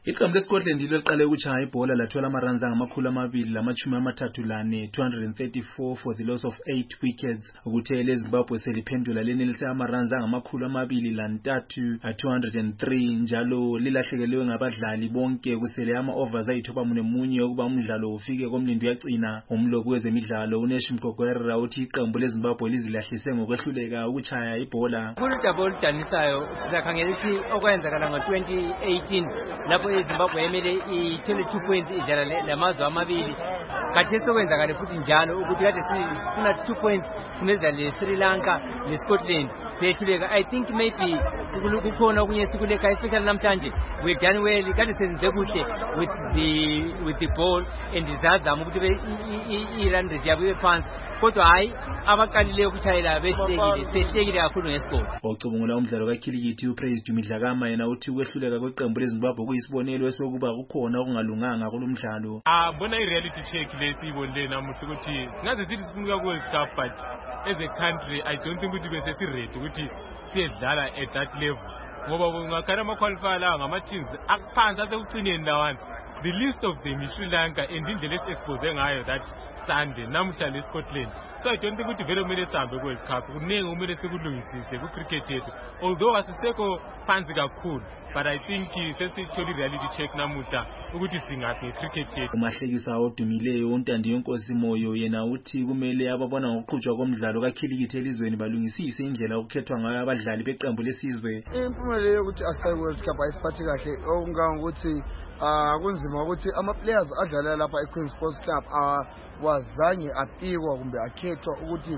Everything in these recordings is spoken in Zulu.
Iqembu leScotland ndilo liqale ukuchaya ibhola lathola amaranza ngama-234 for the loss of 8 wickets. Ukuthe leZimbabwe seliphendula lenelise amaranza ngama-203 203 njalo lilahlekelwe ngabadlali bonke kusele ama-overs ayithobamunye ukuba umdlalo ufike komlindo uyagcina. Umlobi wezemidlalo uNesh Mgogwera uthi iqembu leZimbabwe lizilahlise ngokwehluleka ukuchaya ibhola. Kuludaba oludanisayo sizakhangela ukuthi okwenzakala ngo-2018 lapho iZimbabwe yemele ithole 2 points idlala lamazwe amabili. Khathesi sokwenzakala futhi njalo ukuthi kade sifuna 2 points simedlala leSri Lanka leScotland sehluleka. I think maybe kukhona okunye sikuleka especially namhlanje we done well kade senze kuhle with the ball and sizazama ukuthi i-run rate yabo ibe phansi. Kodwa hayi abaqalileyo ukuchayela behlekile kakhulu ngesikole. Ocubungula umdlalo kakhilikithi uPraise Dumidlakama yena uthi ukwehluleka kweqembu leZimbabwe kuyisibonelo esokuba kukhona okungalunganga kulomdlalo. Bona i-reality check lesiyibonile namuhla ukuthi singaze sithi sifuna ku World Cup, but as a country I don't think ukuthi bese si-ready ukuthi siyedlala at that level ngoba ungakhala ama-qualifier la ngama-teams akuphansi asekucineni lawana. The list of them is Sri Lanka and indlela esi-expose ngayo that Sunday namuhla leScotland. So I don't think ukuthi vele kumele sihambe ku World Cup. Kuningi kumele sikulungisise ku-cricket yethu, although asisekho phansi kakhulu, but I think sesithole reality check namuhla ukuthi singaphi nge-cricket yethu. Umahlekisa odumileyo uNtandi Yonkosi Moyo yena uthi kumele ababona ngokuqhutshwa komdlalo kakhilikithi elizweni balungisise indlela okukhethwa ngayo abadlali beqembu lesizwe. Impumelelo yokuthi asayi World Cup ayisiphathi kahle okungangokuthi kunzima ukuthi ama-players adlala lapha eQueen's Sports Club wazange apikwa kumbe akhethwa ukuthi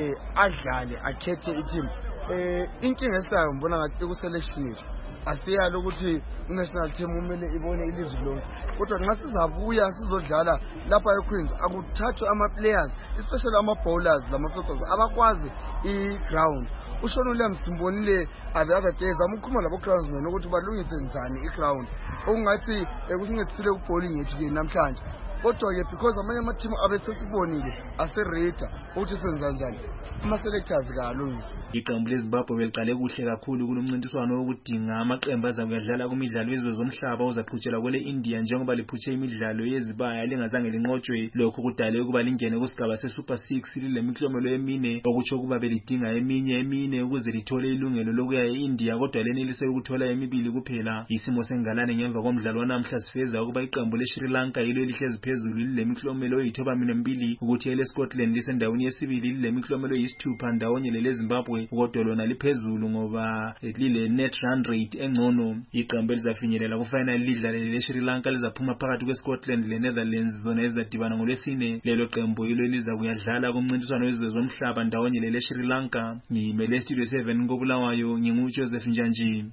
adlale akhethe i-team. Inkinga esayo ngibona ngathi ku-selection yethu asiyalo ukuthi i-national team kumele ibone ilizwe lonke, kodwa nxa sizabuya sizodlala lapha eQueen's akuthathwe ama-players especially ama-bowlers lama-fielders abakwazi i-ground. uShonule Msimbonile the other days amukhuluma labo-groundsmen ukuthi balungise njani i-ground okungathi kusincedisile ku-bowling yethu ke namhlanje, kodwa-ke because amanye ama-team abesesibonile asereda ukuthi senza njani ama-selectors kalungisa. Iqembu leZimbabwe beliqale kuhle kakhulu kulomncintiswano wokudinga amaqembu azakuyadlala kumidlalo yezwe zomhlaba ozaqhutshelwa kwele India njengoba liphutshe imidlalo yezibaya lingazange linqotshwe. Lokhu kudale ukuba lingene kusigaba se-Super 6 lilemiklomelo emine okutsho ukuba belidinga eminye ukuze lithole ilungelo lokuya e-India, kodwa lenelise ukuthola emibili kuphela. Isimo sengalane ngemva komdlalo wanamhla sifeza ukuba iqembu leSri Lanka yilo elihlezi phezulu lilemiklomelo eyi-2 ukuthi eleScotland lisendaweni yesibili lilemiklomelo eyi-6 ndawonye leleZimbabwe, kodwa lona liphezulu ngoba lile net run rate engcono. Iqembu elizafinyelela kufinal lidlale leSri Lanka lizaphuma phakathi kweScotland leNetherlands, zona ezidibana ngolwesine. Lelo qembu yilo eliza kuyadlala kumncintiswano wezwe zomhlaba ndawonye leleSri Lanka. Ngimele Studio 7 koBulawayo, nginguJoseph Njanji.